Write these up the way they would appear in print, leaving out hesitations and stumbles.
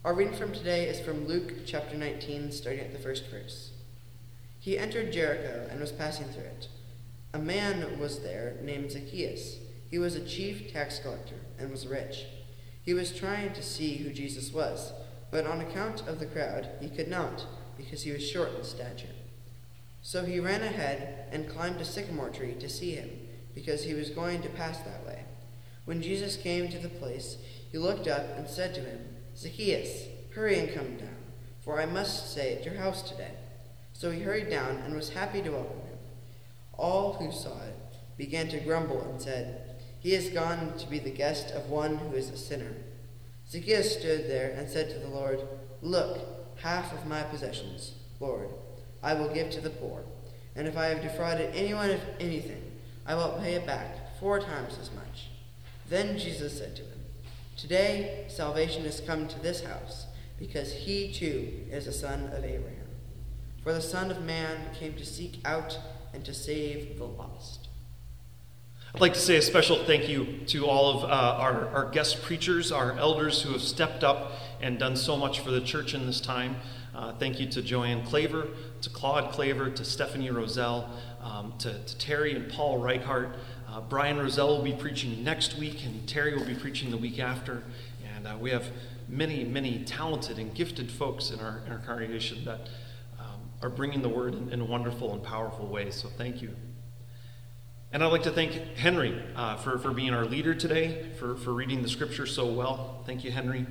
Our reading from today is from Luke chapter 19, starting at the first verse. He entered Jericho and was passing through it. A man was there named Zacchaeus. He was a chief tax collector and was rich. He was trying to see who Jesus was, but on account of the crowd he could not, because he was short in stature. So he ran ahead and climbed a sycamore tree to see him, because he was going to pass that way. When Jesus came to the place, he looked up and said to him, "Zacchaeus, hurry and come down, for I must stay at your house today." So he hurried down and was happy to welcome him. All who saw it began to grumble and said, "He has gone to be the guest of one who is a sinner." Zacchaeus stood there and said to the Lord, "Look, half of my possessions, Lord, I will give to the poor, and if I have defrauded anyone of anything, I will pay it back 4 times as much." Then Jesus said to him, "Today salvation has come to this house, because he too is a son of Abraham. For the Son of Man came to seek out and to save the lost." I'd like to say a special thank you to all of our guest preachers, our elders who have stepped up and done so much for the church in this time. Thank you to Joanne Claver, to Claude Claver, to Stephanie Roselle, to Terry and Paul Reichart. Brian Roselle will be preaching next week, and Terry will be preaching the week after. And we have many, many talented and gifted folks in our congregation that are bringing the word in wonderful and powerful ways. So thank you. And I'd like to thank Henry for being our leader today, for reading the scripture so well. Thank you, Henry.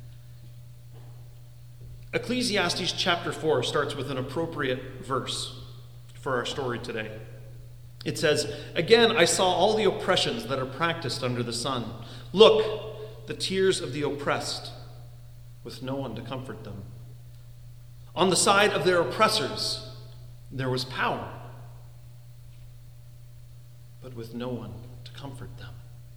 Ecclesiastes chapter 4 starts with an appropriate verse for our story today. It says, "Again, I saw all the oppressions that are practiced under the sun. Look, the tears of the oppressed, with no one to comfort them. On the side of their oppressors, there was power, but with no one to comfort them."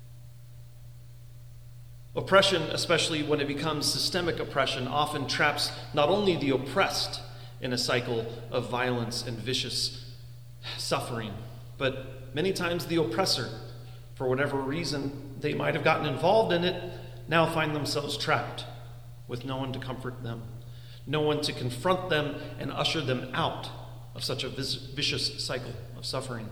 Oppression, especially when it becomes systemic oppression, often traps not only the oppressed in a cycle of violence and vicious suffering, but many times the oppressor, for whatever reason they might have gotten involved in it, now find themselves trapped with no one to comfort them, no one to confront them and usher them out of such a vicious cycle of suffering.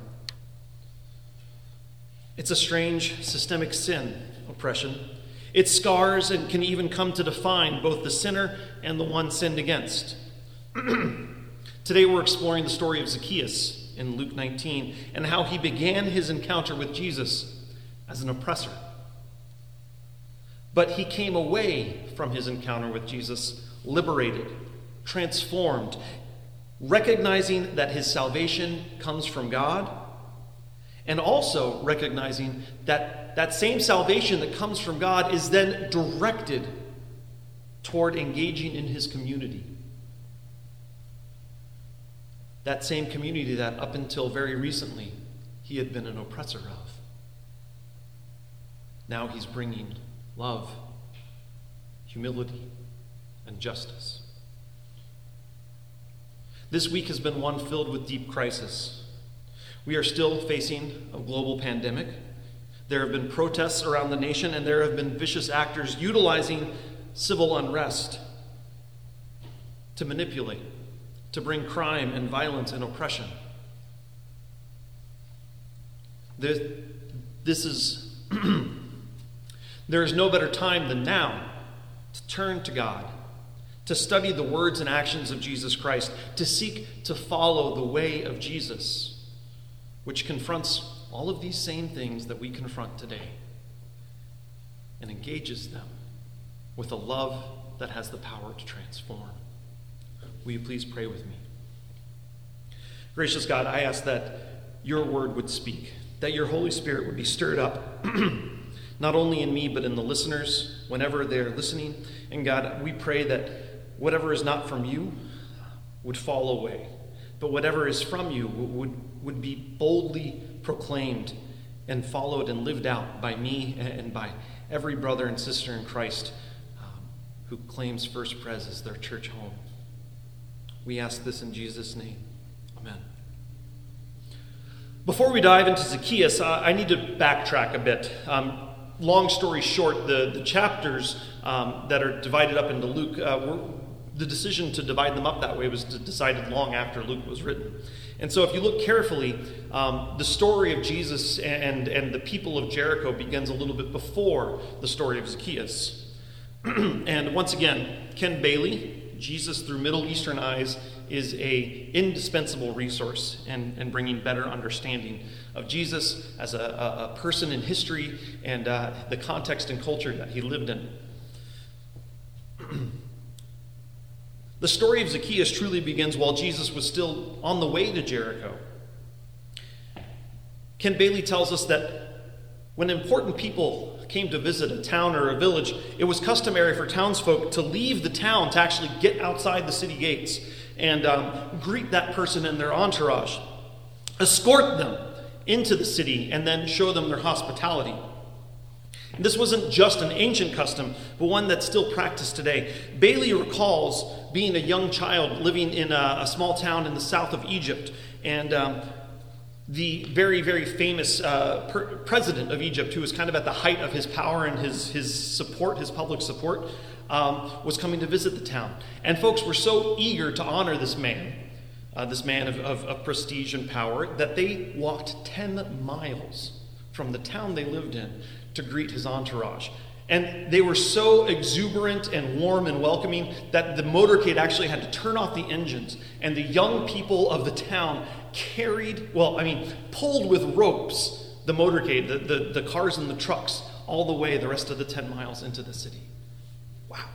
It's a strange systemic sin, oppression. It scars and can even come to define both the sinner and the one sinned against. Today we're exploring the story of Zacchaeus in Luke 19 and how he began his encounter with Jesus as an oppressor. But he came away from his encounter with Jesus liberated, transformed, recognizing that his salvation comes from God, and also recognizing that that same salvation that comes from God is then directed toward engaging in his community. That same community that up until very recently he had been an oppressor of. Now he's bringing love, humility, and justice. This week has been one filled with deep crisis. We are still facing a global pandemic. There have been protests around the nation, and there have been vicious actors utilizing civil unrest to manipulate, to bring crime and violence and oppression. There is no better time than now to turn to God, to study the words and actions of Jesus Christ, to seek to follow the way of Jesus, which confronts all of these same things that we confront today and engages them with a love that has the power to transform. Will you please pray with me? Gracious God, I ask that your word would speak, that your Holy Spirit would be stirred up, not only in me, but in the listeners whenever they're listening. And God, we pray that whatever is not from you would fall away, but whatever is from you would be boldly proclaimed and followed and lived out by me and by every brother and sister in Christ who claims First Pres as their church home. We ask this in Jesus' name. Amen. Before we dive into Zacchaeus, I need to backtrack a bit. long story short, the chapters that are divided up into Luke, the decision to divide them up that way was decided long after Luke was written. And so if you look carefully, the story of Jesus and the people of Jericho begins a little bit before the story of Zacchaeus. And once again, Ken Bailey, Jesus Through Middle Eastern Eyes, is a indispensable resource in bringing better understanding of Jesus as a person in history and the context and culture that he lived in. The story of Zacchaeus truly begins while Jesus was still on the way to Jericho. Ken Bailey tells us that when important people came to visit a town or a village, it was customary for townsfolk to leave the town to actually get outside the city gates and greet that person and their entourage, escort them into the city, and then show them their hospitality. And this wasn't just an ancient custom, but one that's still practiced today. Bailey recalls being a young child living in a small town in the south of Egypt, and the very, very famous president of Egypt, who was kind of at the height of his power and his support, his public support, was coming to visit the town. And folks were so eager to honor this man of prestige and power, that they walked 10 miles from the town they lived in to greet his entourage. And they were so exuberant and warm and welcoming that the motorcade actually had to turn off the engines. And the young people of the town pulled with ropes the motorcade, the cars and the trucks, all the way the rest of the 10 miles into the city. Wow.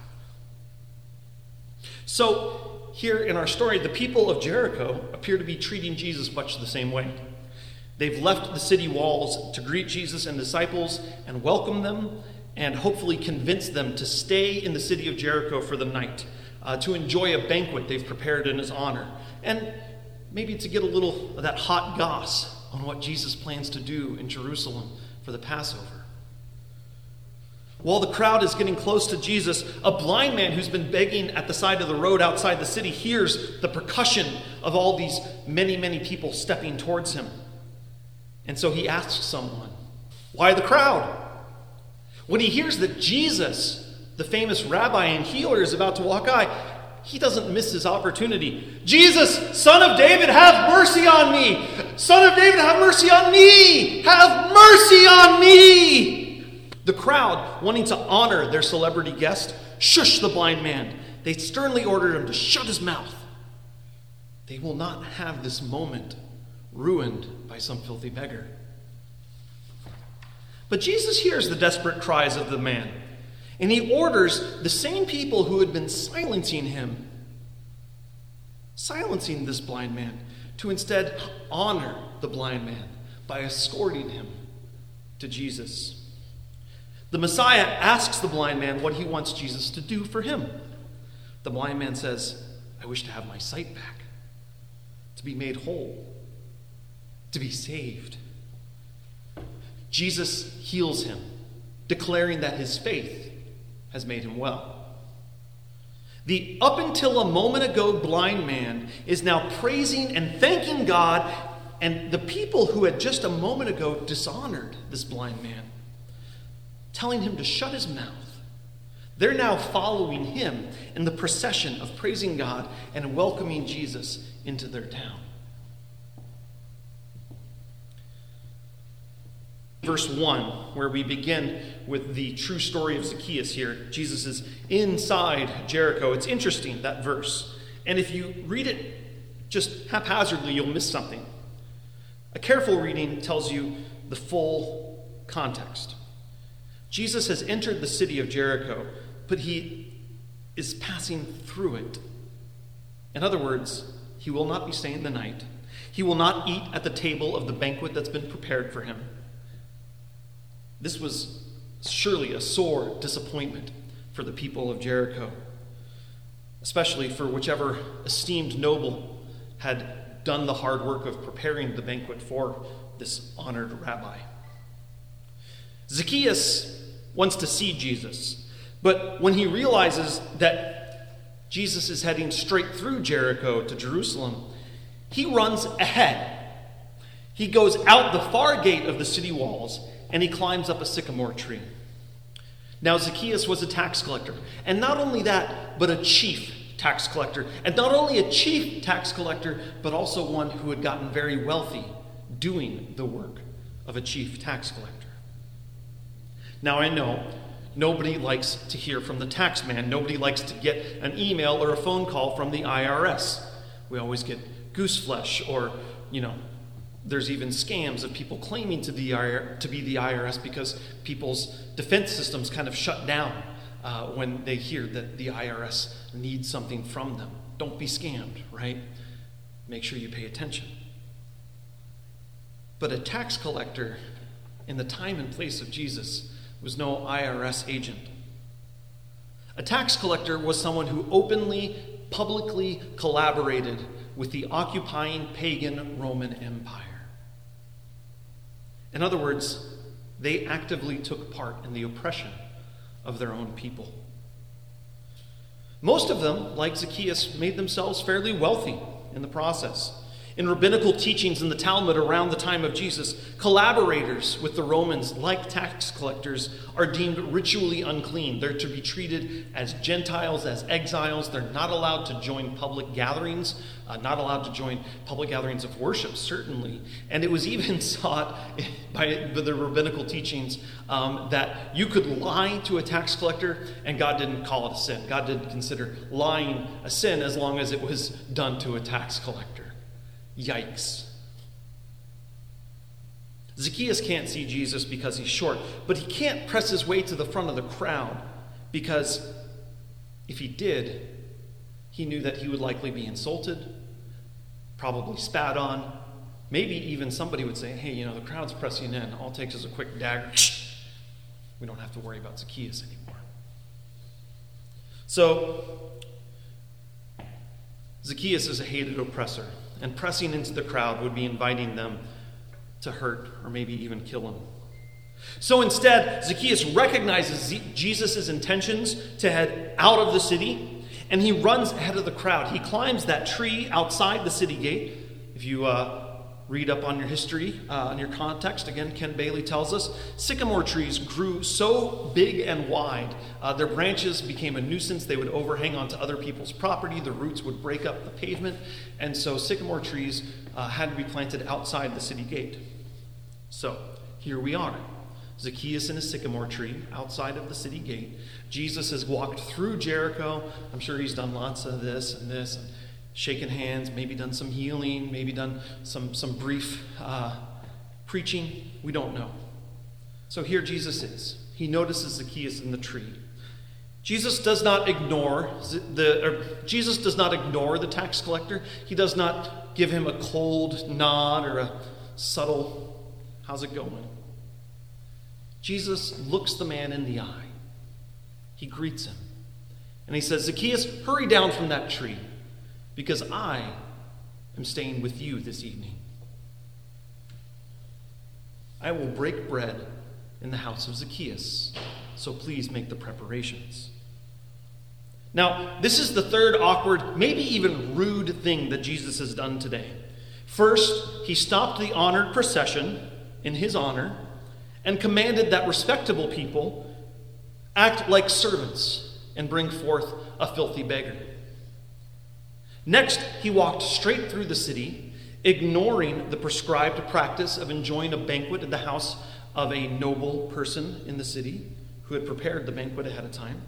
So here in our story, the people of Jericho appear to be treating Jesus much the same way. They've left the city walls to greet Jesus and disciples and welcome them and hopefully convince them to stay in the city of Jericho for the night, to enjoy a banquet they've prepared in his honor, and maybe to get a little of that hot goss on what Jesus plans to do in Jerusalem for the Passover. While the crowd is getting close to Jesus, a blind man who's been begging at the side of the road outside the city hears the percussion of all these many, many people stepping towards him. And so he asks someone, "Why the crowd?" When he hears that Jesus, the famous rabbi and healer, is about to walk by, he doesn't miss his opportunity. "Jesus, Son of David, have mercy on me! Son of David, have mercy on me! Have mercy on me!" The crowd, wanting to honor their celebrity guest, shush the blind man. They sternly ordered him to shut his mouth. They will not have this moment ruined by some filthy beggar. But Jesus hears the desperate cries of the man, and he orders the same people who had been silencing this blind man, to instead honor the blind man by escorting him to Jesus. The Messiah asks the blind man what he wants Jesus to do for him. The blind man says, "I wish to have my sight back, to be made whole, to be saved." Jesus heals him, declaring that his faith has made him well. The up until a moment ago blind man is now praising and thanking God, and the people who had just a moment ago dishonored this blind man, telling him to shut his mouth, they're now following him in the procession of praising God and welcoming Jesus into their town. Verse 1, where we begin with the true story of Zacchaeus here. Jesus is inside Jericho. It's interesting, that verse. And if you read it just haphazardly, you'll miss something. A careful reading tells you the full context. Jesus has entered the city of Jericho, but he is passing through it. In other words, he will not be staying the night. He will not eat at the table of the banquet that's been prepared for him. This was surely a sore disappointment for the people of Jericho, especially for whichever esteemed noble had done the hard work of preparing the banquet for this honored rabbi. Zacchaeus wants to see Jesus, but when he realizes that Jesus is heading straight through Jericho to Jerusalem, he runs ahead. He goes out the far gate of the city walls, and he climbs up a sycamore tree. Now, Zacchaeus was a tax collector, and not only that, but a chief tax collector. And not only a chief tax collector, but also one who had gotten very wealthy doing the work of a chief tax collector. Now, I know nobody likes to hear from the tax man. Nobody likes to get an email or a phone call from the IRS. We always get goose flesh, or, there's even scams of people claiming to be the IRS because people's defense systems kind of shut down when they hear that the IRS needs something from them. Don't be scammed, right? Make sure you pay attention. But a tax collector in the time and place of Jesus was no IRS agent. A tax collector was someone who openly, publicly collaborated with the occupying pagan Roman Empire. In other words, they actively took part in the oppression of their own people. Most of them, like Zacchaeus, made themselves fairly wealthy in the process. In rabbinical teachings in the Talmud around the time of Jesus, collaborators with the Romans, like tax collectors, are deemed ritually unclean. They're to be treated as Gentiles, as exiles. They're not allowed to join public gatherings, not allowed to join public gatherings of worship, certainly. And it was even sought by the rabbinical teachings that you could lie to a tax collector and God didn't call it a sin. God didn't consider lying a sin as long as it was done to a tax collector. Yikes. Zacchaeus can't see Jesus because he's short, but he can't press his way to the front of the crowd because if he did, he knew that he would likely be insulted, probably spat on. Maybe even somebody would say, hey, the crowd's pressing in. All it takes is a quick dagger. We don't have to worry about Zacchaeus anymore. So, Zacchaeus is a hated oppressor. And pressing into the crowd would be inviting them to hurt or maybe even kill him. So instead, Zacchaeus recognizes Jesus' intentions to head out of the city, and he runs ahead of the crowd. He climbs that tree outside the city gate. If you read up on your history, on your context, again, Ken Bailey tells us, sycamore trees grew so big and wide, their branches became a nuisance. They would overhang onto other people's property. The roots would break up the pavement. And so sycamore trees had to be planted outside the city gate. So here we are. Zacchaeus in a sycamore tree outside of the city gate. Jesus has walked through Jericho. I'm sure he's done lots of this and shaken hands, maybe done some healing, maybe done some brief preaching. We don't know. So here Jesus is. He notices Zacchaeus in the tree. Jesus does not ignore the tax collector. He does not give him a cold nod or a subtle, how's it going? Jesus looks the man in the eye. He greets him. And he says, Zacchaeus, hurry down from that tree, because I am staying with you this evening. I will break bread in the house of Zacchaeus, so please make the preparations. Now, this is the third awkward, maybe even rude thing that Jesus has done today. First, he stopped the honored procession in his honor and commanded that respectable people act like servants and bring forth a filthy beggar. Next, he walked straight through the city, ignoring the prescribed practice of enjoying a banquet at the house of a noble person in the city who had prepared the banquet ahead of time.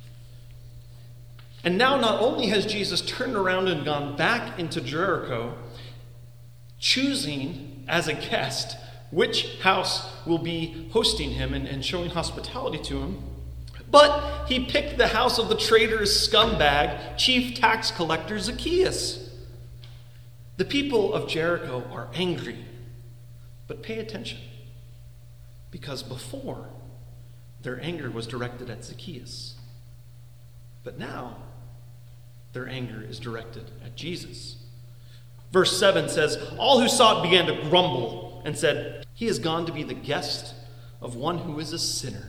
And now not only has Jesus turned around and gone back into Jericho, choosing as a guest which house will be hosting him and showing hospitality to him, but he picked the house of the traitorous scumbag, chief tax collector Zacchaeus. The people of Jericho are angry, but pay attention, because before, their anger was directed at Zacchaeus. But now, their anger is directed at Jesus. Verse 7 says, all who saw it began to grumble and said, he has gone to be the guest of one who is a sinner.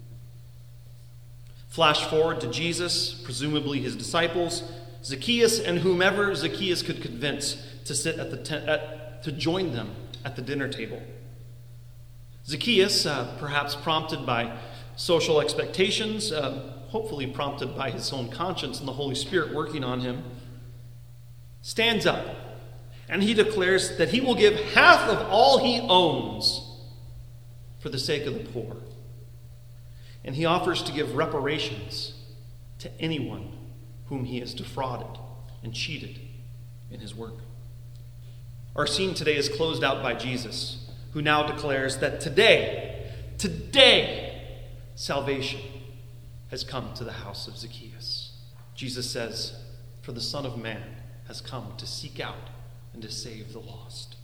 Flash forward to Jesus, presumably his disciples, Zacchaeus, and whomever Zacchaeus could convince to sit to join them at the dinner table. Zacchaeus, perhaps prompted by social expectations, hopefully prompted by his own conscience and the Holy Spirit working on him, stands up and he declares that he will give half of all he owns for the sake of the poor. And he offers to give reparations to anyone whom he has defrauded and cheated in his work. Our scene today is closed out by Jesus, who now declares that today, salvation has come to the house of Zacchaeus. Jesus says, "For the Son of Man has come to seek out and to save the lost."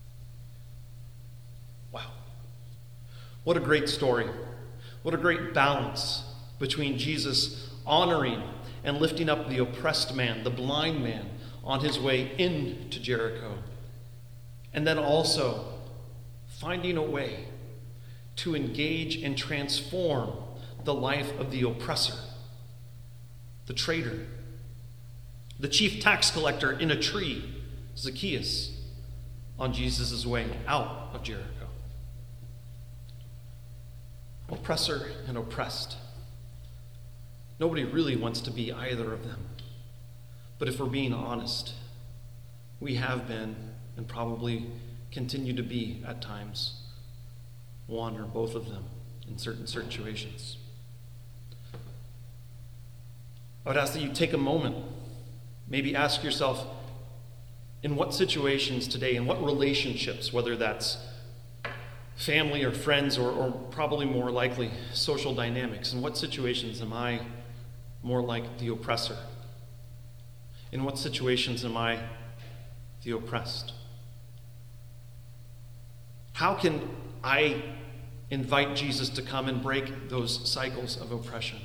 Wow. What a great story. What a great balance between Jesus honoring and lifting up the oppressed man, the blind man, on his way into Jericho, and then also finding a way to engage and transform the life of the oppressor, the traitor, the chief tax collector in a tree, Zacchaeus, on Jesus' way out of Jericho. Oppressor and oppressed. Nobody really wants to be either of them. But if we're being honest, we have been and probably continue to be at times one or both of them in certain situations. I would ask that you take a moment, maybe ask yourself, in what situations today, in what relationships, whether that's family or friends or probably more likely social dynamics, in what situations am I more like the oppressor? In what situations am I the oppressed? How can I invite Jesus to come and break those cycles of oppression?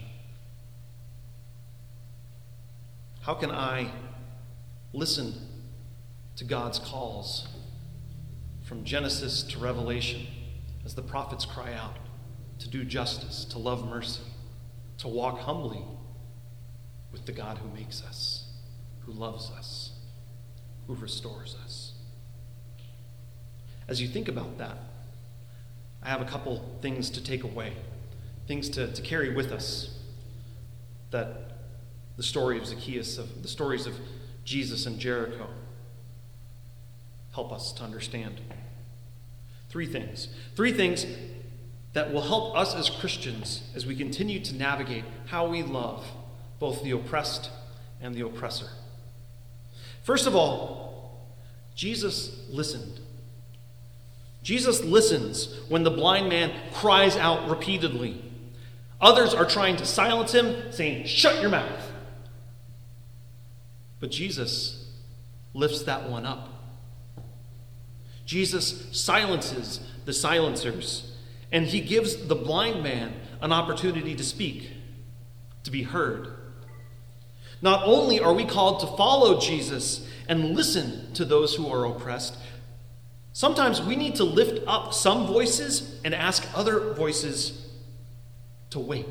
How can I listen to God's calls from Genesis to Revelation as the prophets cry out to do justice, to love mercy, to walk humbly with the God who makes us, who loves us, who restores us? As you think about that, I have a couple things to take away, things to carry with us, that the story of Zacchaeus, of the stories of Jesus and Jericho, help us to understand. Three things that will help us as Christians as we continue to navigate how we love both the oppressed and the oppressor. First of all, Jesus listened. Jesus listens when the blind man cries out repeatedly. Others are trying to silence him, saying, "Shut your mouth." But Jesus lifts that one up. Jesus silences the silencers, and he gives the blind man an opportunity to speak, to be heard. Not only are we called to follow Jesus and listen to those who are oppressed, sometimes we need to lift up some voices and ask other voices to wait,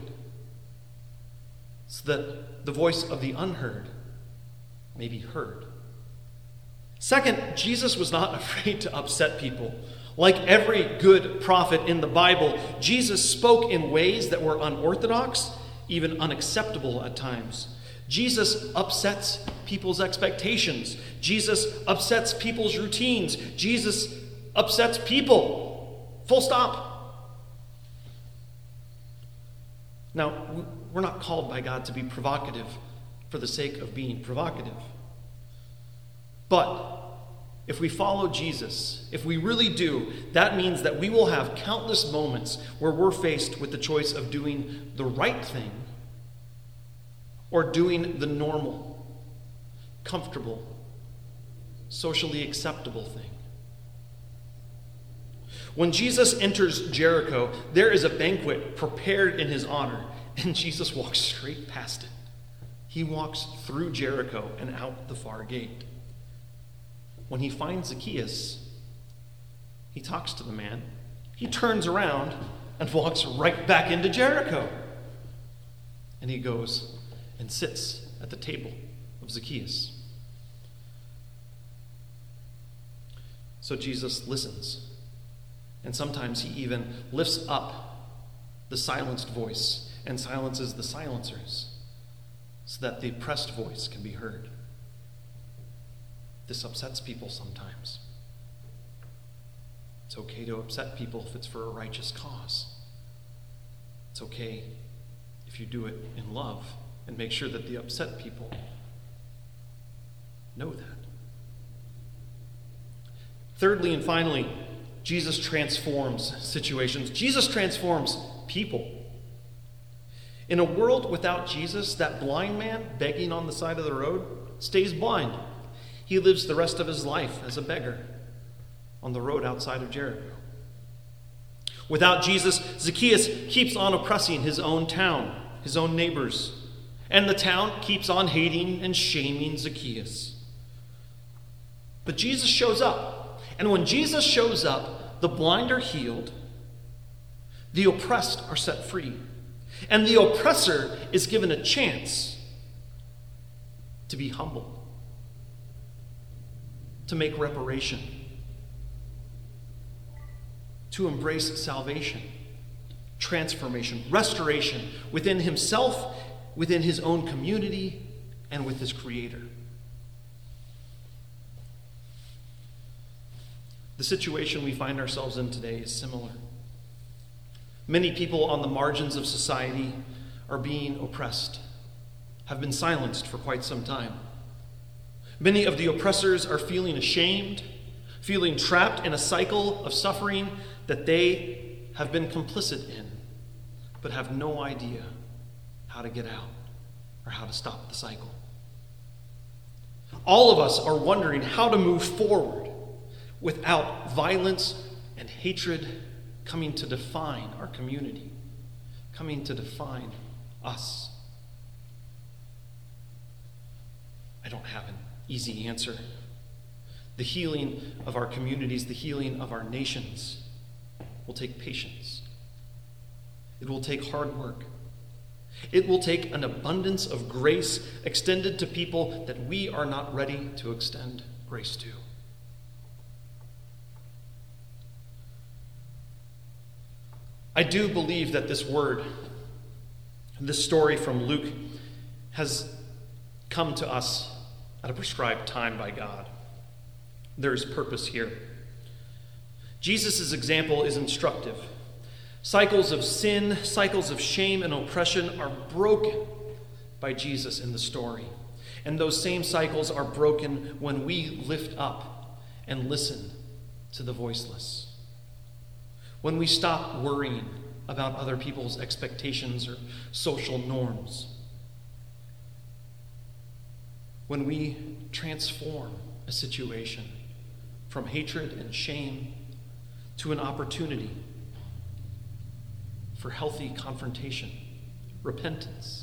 so that the voice of the unheard may be heard. Second, Jesus was not afraid to upset people. Like every good prophet in the Bible, Jesus spoke in ways that were unorthodox, even unacceptable at times. Jesus upsets people's expectations. Jesus upsets people's routines. Jesus upsets people. Full stop. Now, we're not called by God to be provocative for the sake of being provocative. But if we follow Jesus, if we really do, that means that we will have countless moments where we're faced with the choice of doing the right thing or doing the normal, comfortable, socially acceptable thing. When Jesus enters Jericho, there is a banquet prepared in his honor, and Jesus walks straight past it. He walks through Jericho and out the far gate. When he finds Zacchaeus, he talks to the man. He turns around and walks right back into Jericho. And he goes and sits at the table of Zacchaeus. So Jesus listens. And sometimes he even lifts up the silenced voice and silences the silencers so that the oppressed voice can be heard. This upsets people sometimes. It's okay to upset people if it's for a righteous cause. It's okay if you do it in love and make sure that the upset people know that. Thirdly and finally, Jesus transforms situations. Jesus transforms people. In a world without Jesus, that blind man begging on the side of the road stays blind. He lives the rest of his life as a beggar on the road outside of Jericho. Without Jesus, Zacchaeus keeps on oppressing his own town, his own neighbors, and the town keeps on hating and shaming Zacchaeus. But Jesus shows up, and when Jesus shows up, the blind are healed, the oppressed are set free, and the oppressor is given a chance to be humble, to make reparation, to embrace salvation, transformation, restoration within himself, within his own community, and with his Creator. The situation we find ourselves in today is similar. Many people on the margins of society are being oppressed, have been silenced for quite some time. Many of the oppressors are feeling ashamed, feeling trapped in a cycle of suffering that they have been complicit in, but have no idea how to get out or how to stop the cycle. All of us are wondering how to move forward without violence and hatred coming to define our community, coming to define us. I don't have an easy answer. The healing of our communities, the healing of our nations will take patience. It will take hard work. It will take an abundance of grace extended to people that we are not ready to extend grace to. I do believe that this word, this story from Luke, has come to us at a prescribed time by God. There is purpose here. Jesus' example is instructive. Cycles of sin, cycles of shame and oppression are broken by Jesus in the story. And those same cycles are broken when we lift up and listen to the voiceless. When we stop worrying about other people's expectations or social norms. When we transform a situation from hatred and shame to an opportunity for healthy confrontation, repentance,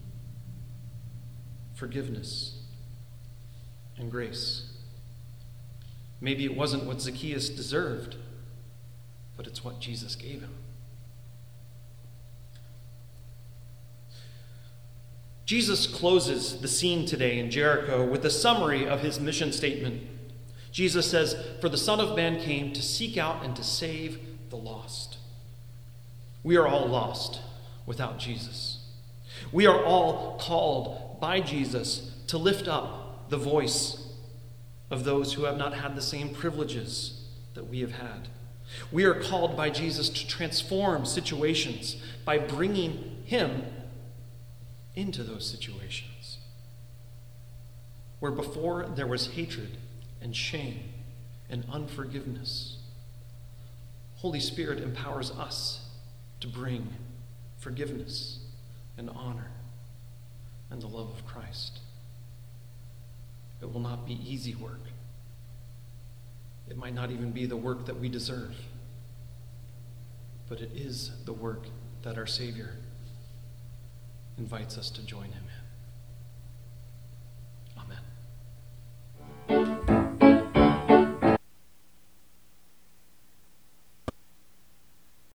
forgiveness, and grace. Maybe it wasn't what Zacchaeus deserved, but it's what Jesus gave him. Jesus closes the scene today in Jericho with a summary of his mission statement. Jesus says, "For the Son of Man came to seek out and to save the lost." We are all lost without Jesus. We are all called by Jesus to lift up the voice of those who have not had the same privileges that we have had. We are called by Jesus to transform situations by bringing him into those situations. Where before there was hatred and shame and unforgiveness, Holy Spirit empowers us to bring forgiveness and honor and the love of Christ. It will not be easy work. It might not even be the work that we deserve, but it is the work that our Savior invites us to join him in.